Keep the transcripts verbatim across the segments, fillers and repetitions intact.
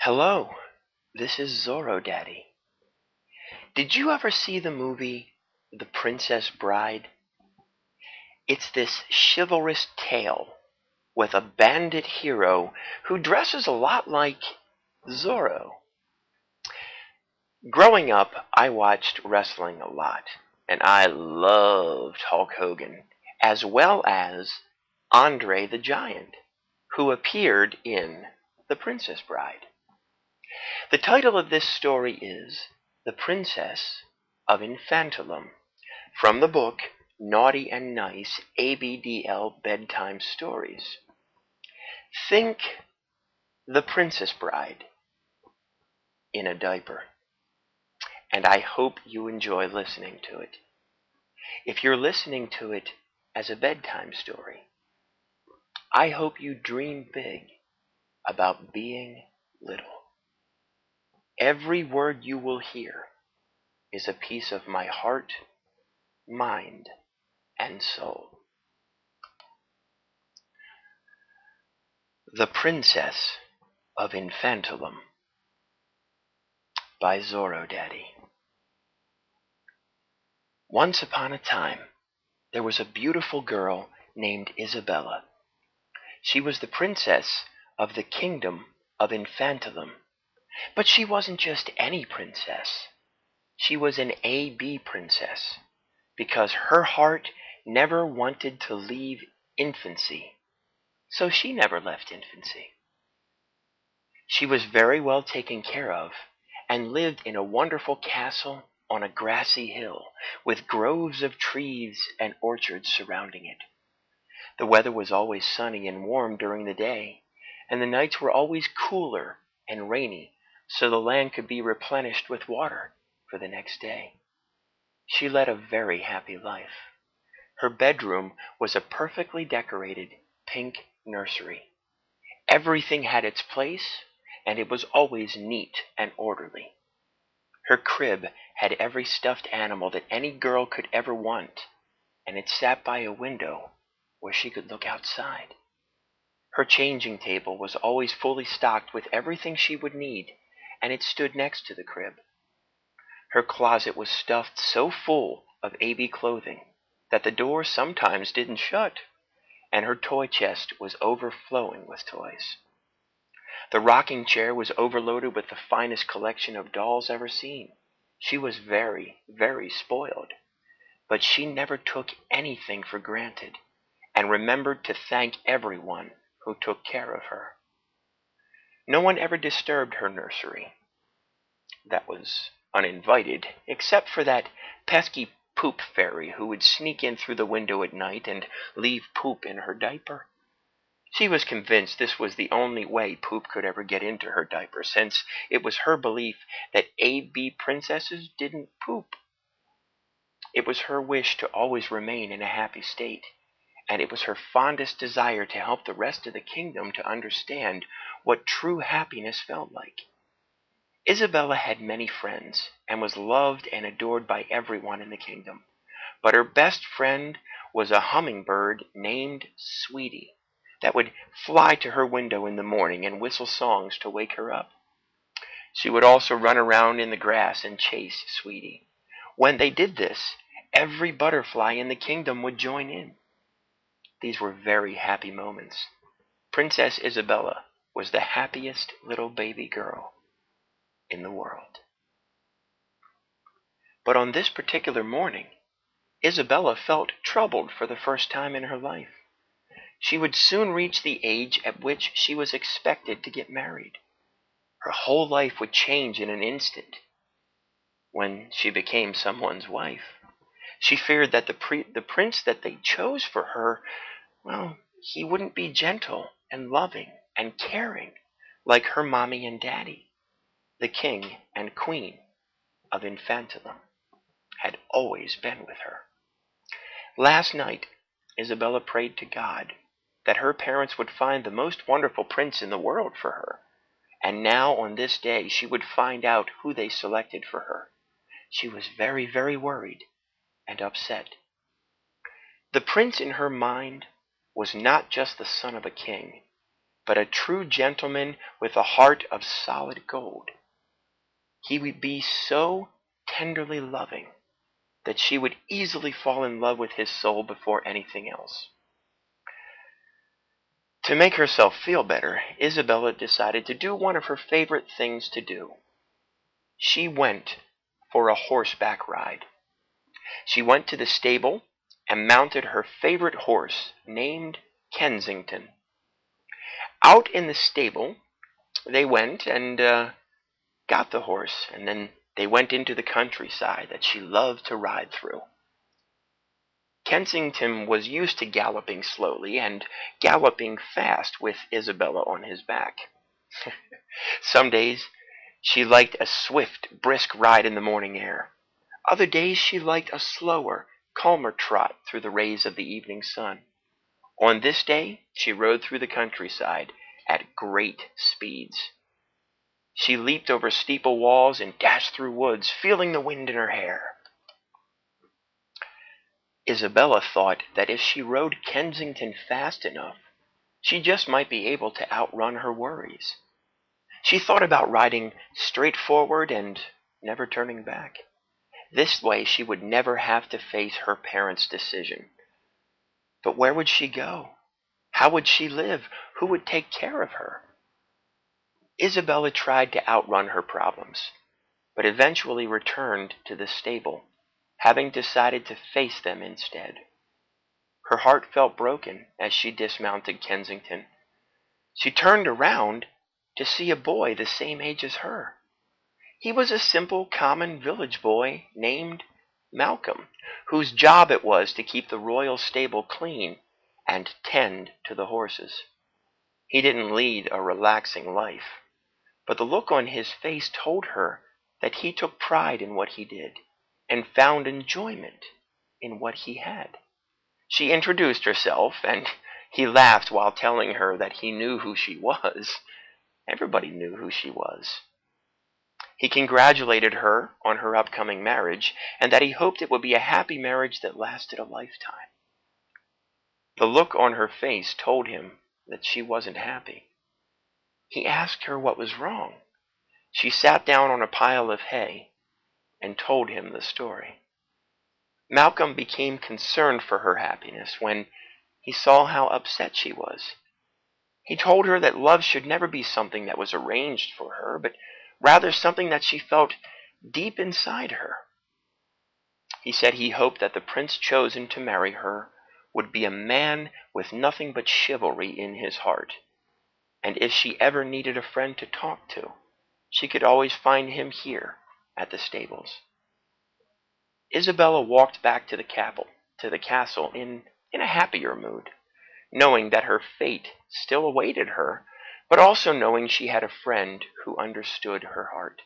Hello, this is Zorro Daddy. Did you ever see the movie The Princess Bride? It's this chivalrous tale with a bandit hero who dresses a lot like Zorro. Growing up, I watched wrestling a lot, and I loved Hulk Hogan, as well as Andre the Giant, who appeared in The Princess Bride. The title of this story is The Princess of Infantilum, from the book Naughty and Nice A B D L Bedtime Stories. Think The Princess Bride in a diaper, and I hope you enjoy listening to it. If you're listening to it as a bedtime story, I hope you dream big about being little. Every word you will hear is a piece of my heart, mind, and soul. The Princess of Infantilum by Zorro Daddy. Once upon a time, there was a beautiful girl named Isabella. She was the princess of the kingdom of Infantilum. But she wasn't just any princess. She was an A B princess, because her heart never wanted to leave infancy, so she never left infancy. She was very well taken care of, and lived in a wonderful castle on a grassy hill, with groves of trees and orchards surrounding it. The weather was always sunny and warm during the day, and the nights were always cooler and rainy, so the land could be replenished with water for the next day. She led a very happy life. Her bedroom was a perfectly decorated pink nursery. Everything had its place, and it was always neat and orderly. Her crib had every stuffed animal that any girl could ever want, and it sat by a window where she could look outside. Her changing table was always fully stocked with everything she would need, and it stood next to the crib. Her closet was stuffed so full of A B clothing that the door sometimes didn't shut, and her toy chest was overflowing with toys. The rocking chair was overloaded with the finest collection of dolls ever seen. She was very, very spoiled, but she never took anything for granted, and remembered to thank everyone who took care of her. No one ever disturbed her nursery. That was uninvited, except for that pesky poop fairy who would sneak in through the window at night and leave poop in her diaper. She was convinced this was the only way poop could ever get into her diaper, since it was her belief that A B princesses didn't poop. It was her wish to always remain in a happy state, and it was her fondest desire to help the rest of the kingdom to understand what true happiness felt like. Isabella had many friends, and was loved and adored by everyone in the kingdom. But her best friend was a hummingbird named Sweetie, that would fly to her window in the morning and whistle songs to wake her up. She would also run around in the grass and chase Sweetie. When they did this, every butterfly in the kingdom would join in. These were very happy moments. Princess Isabella was the happiest little baby girl in the world. But on this particular morning, Isabella felt troubled for the first time in her life. She would soon reach the age at which she was expected to get married. Her whole life would change in an instant when she became someone's wife. She feared that the, pre- the prince that they chose for her, well, he wouldn't be gentle and loving and caring like her mommy and daddy. The king and queen of Infantilum had always been with her. Last night, Isabella prayed to God that her parents would find the most wonderful prince in the world for her, and now on this day she would find out who they selected for her. She was very, very worried and upset. The prince in her mind was not just the son of a king. but a true gentleman with a heart of solid gold. He would be so tenderly loving that she would easily fall in love with his soul before anything else. To make herself feel better, Isabella decided to do one of her favorite things to do. She went for a horseback ride. She went to the stable and mounted her favorite horse, named Kensington. Out in the stable, they went and uh, got the horse, and then they went into the countryside that she loved to ride through. Kensington was used to galloping slowly and galloping fast with Isabella on his back. Some days she liked a swift, brisk ride in the morning air. Other days she liked a slower, calmer trot through the rays of the evening sun. On this day she rode through the countryside at great speeds. She leaped over steeple walls and dashed through woods, feeling the wind in her hair. Isabella thought that if she rode Kensington fast enough, she just might be able to outrun her worries. She thought about riding straight forward and never turning back. This way she would never have to face her parents' decision. But where would she go? How would she live? Who would take care of her? Isabella tried to outrun her problems, but eventually returned to the stable, having decided to face them instead. Her heart felt broken as she dismounted Kensington. She turned around to see a boy the same age as her. He was a simple, common village boy named Malcolm, whose job it was to keep the royal stable clean and tend to the horses. He didn't lead a relaxing life, but the look on his face told her that he took pride in what he did and found enjoyment in what he had. She introduced herself, and he laughed while telling her that he knew who she was. Everybody knew who she was. He congratulated her on her upcoming marriage, and that he hoped it would be a happy marriage that lasted a lifetime. The look on her face told him that she wasn't happy. He asked her what was wrong. She sat down on a pile of hay and told him the story. Malcolm became concerned for her happiness when he saw how upset she was. He told her that love should never be something that was arranged for her, but rather something that she felt deep inside her. He said he hoped that the prince chosen to marry her would be a man with nothing but chivalry in his heart, and if she ever needed a friend to talk to, she could always find him here at the stables. Isabella walked back to the castle, to the castle in, in a happier mood, knowing that her fate still awaited her, but also knowing she had a friend who understood her heart.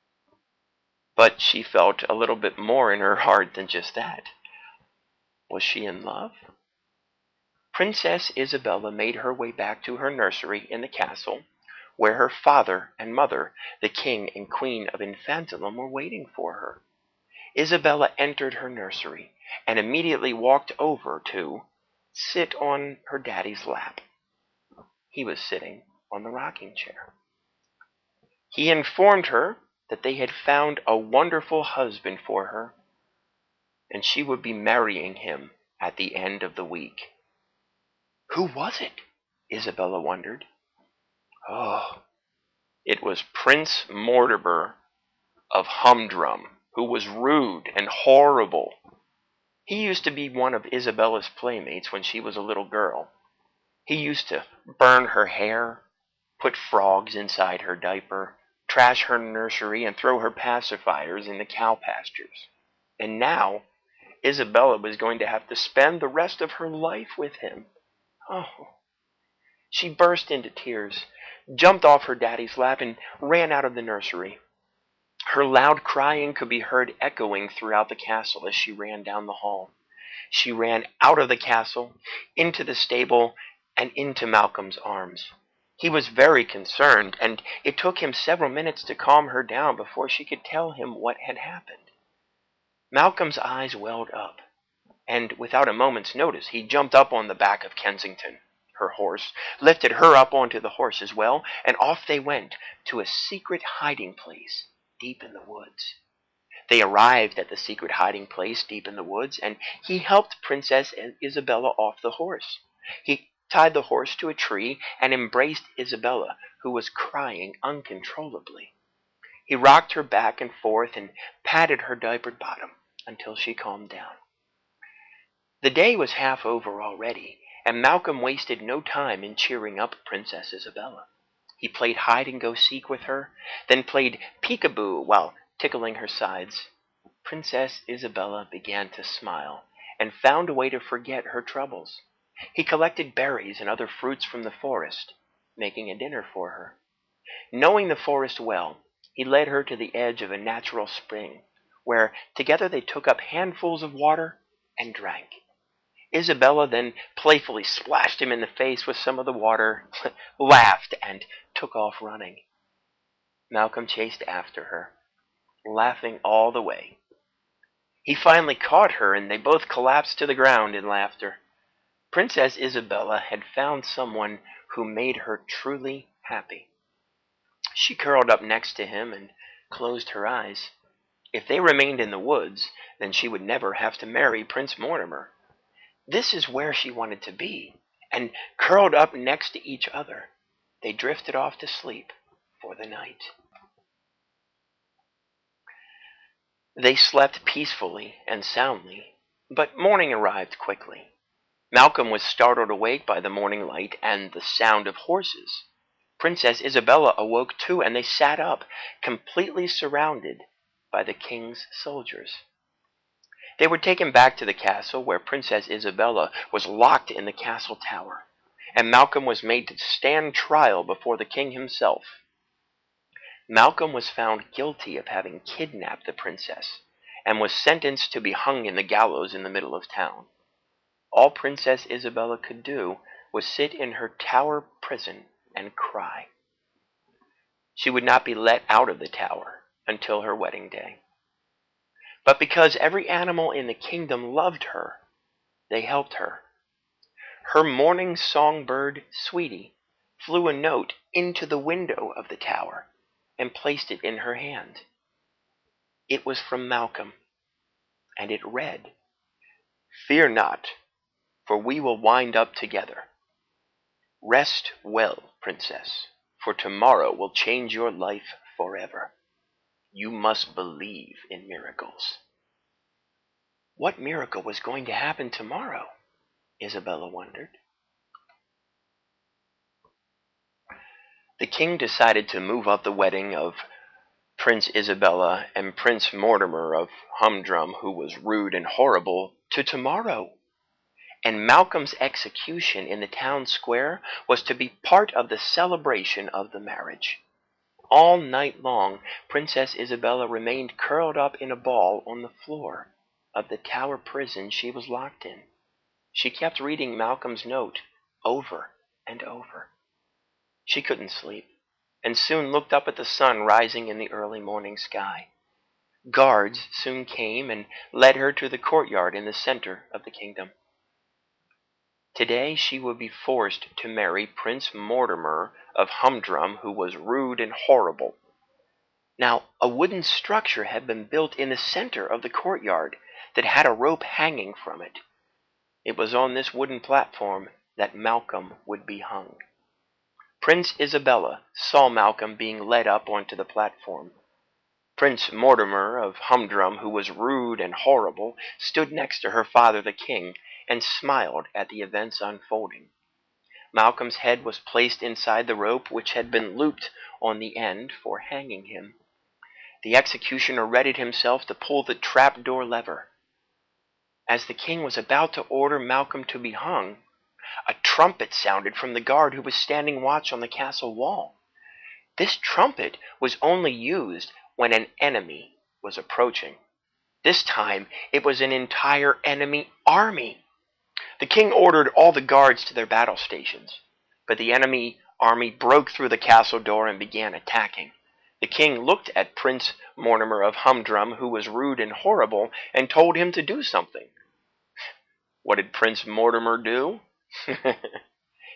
But she felt a little bit more in her heart than just that. Was she in love? Princess Isabella made her way back to her nursery in the castle, where her father and mother, the king and queen of Infantillum, were waiting for her. Isabella entered her nursery and immediately walked over to sit on her daddy's lap. He was sitting on the rocking chair. He informed her that they had found a wonderful husband for her, and she would be marrying him at the end of the week. Who was it? Isabella wondered. Oh, it was Prince Mortimer of Humdrum, who was rude and horrible. He used to be one of Isabella's playmates when she was a little girl. He used to burn her hair, put frogs inside her diaper, trash her nursery, and throw her pacifiers in the cow pastures. And now, Isabella was going to have to spend the rest of her life with him. Oh. She burst into tears, jumped off her daddy's lap, and ran out of the nursery. Her loud crying could be heard echoing throughout the castle as she ran down the hall. She ran out of the castle, into the stable, and into Malcolm's arms. He was very concerned, and it took him several minutes to calm her down before she could tell him what had happened. Malcolm's eyes welled up, and without a moment's notice he jumped up on the back of Kensington, her horse, lifted her up onto the horse as well, and off they went to a secret hiding place deep in the woods. They arrived at the secret hiding place deep in the woods, and he helped Princess Isabella off the horse. He tied the horse to a tree and embraced Isabella, who was crying uncontrollably. He rocked her back and forth and patted her diapered bottom until she calmed down. The day was half over already, and Malcolm wasted no time in cheering up Princess Isabella. He played hide-and-go-seek with her, then played peek-a-boo while tickling her sides. Princess Isabella began to smile and found a way to forget her troubles. He collected berries and other fruits from the forest, making a dinner for her. Knowing the forest well, he led her to the edge of a natural spring, where together they took up handfuls of water and drank. Isabella then playfully splashed him in the face with some of the water, laughed, and took off running. Malcolm chased after her, laughing all the way. He finally caught her, and they both collapsed to the ground in laughter. Princess Isabella had found someone who made her truly happy. She curled up next to him and closed her eyes. If they remained in the woods, then she would never have to marry Prince Mortimer. This is where she wanted to be, and curled up next to each other, they drifted off to sleep for the night. They slept peacefully and soundly, but morning arrived quickly. Malcolm was startled awake by the morning light and the sound of horses. Princess Isabella awoke too, and they sat up, completely surrounded by the king's soldiers. They were taken back to the castle, where Princess Isabella was locked in the castle tower, and Malcolm was made to stand trial before the king himself. Malcolm was found guilty of having kidnapped the princess, and was sentenced to be hung in the gallows in the middle of town. All Princess Isabella could do was sit in her tower prison and cry. She would not be let out of the tower until her wedding day. But because every animal in the kingdom loved her, they helped her. Her morning songbird, Sweetie, flew a note into the window of the tower and placed it in her hand. It was from Malcolm, and it read, "Fear not, for we will wind up together. Rest well, princess, for tomorrow will change your life forever. You must believe in miracles." What miracle was going to happen tomorrow? Isabella wondered. The king decided to move up the wedding of Prince Isabella and Prince Mortimer of Humdrum, who was rude and horrible, to tomorrow. And Malcolm's execution in the town square was to be part of the celebration of the marriage. All night long, Princess Isabella remained curled up in a ball on the floor of the tower prison she was locked in. She kept reading Malcolm's note over and over. She couldn't sleep, and soon looked up at the sun rising in the early morning sky. Guards soon came and led her to the courtyard in the center of the kingdom. Today she would be forced to marry Prince Mortimer of Humdrum, who was rude and horrible. Now, a wooden structure had been built in the center of the courtyard that had a rope hanging from it. It was on this wooden platform that Malcolm would be hung. Prince Isabella saw Malcolm being led up onto the platform. Prince Mortimer of Humdrum, who was rude and horrible, stood next to her father the king and smiled at the events unfolding. Malcolm's head was placed inside the rope, which had been looped on the end for hanging him. The executioner readied himself to pull the trapdoor lever. As the king was about to order Malcolm to be hung, a trumpet sounded from the guard who was standing watch on the castle wall. This trumpet was only used when an enemy was approaching. This time, it was an entire enemy army. The king ordered all the guards to their battle stations, but the enemy army broke through the castle door and began attacking. The king looked at Prince Mortimer of Humdrum, who was rude and horrible, and told him to do something. What did Prince Mortimer do?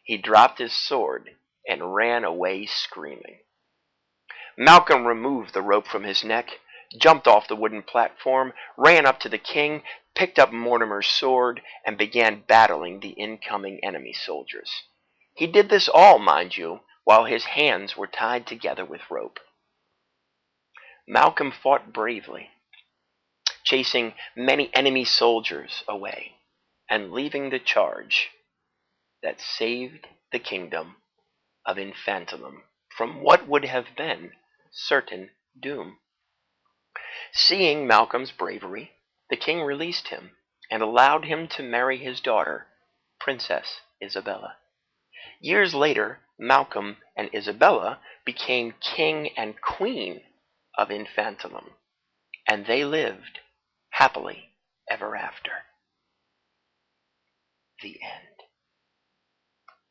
he dropped his sword and ran away screaming. Malcolm removed the rope from his neck, jumped off the wooden platform, ran up to the king, picked up Mortimer's sword, and began battling the incoming enemy soldiers. He did this all, mind you, while his hands were tied together with rope. Malcolm fought bravely, chasing many enemy soldiers away, and leaving the charge that saved the kingdom of Infantilum from what would have been certain doom. Seeing Malcolm's bravery, the king released him and allowed him to marry his daughter, Princess Isabella. Years later, Malcolm and Isabella became king and queen of Infantilum, and they lived happily ever after. The end.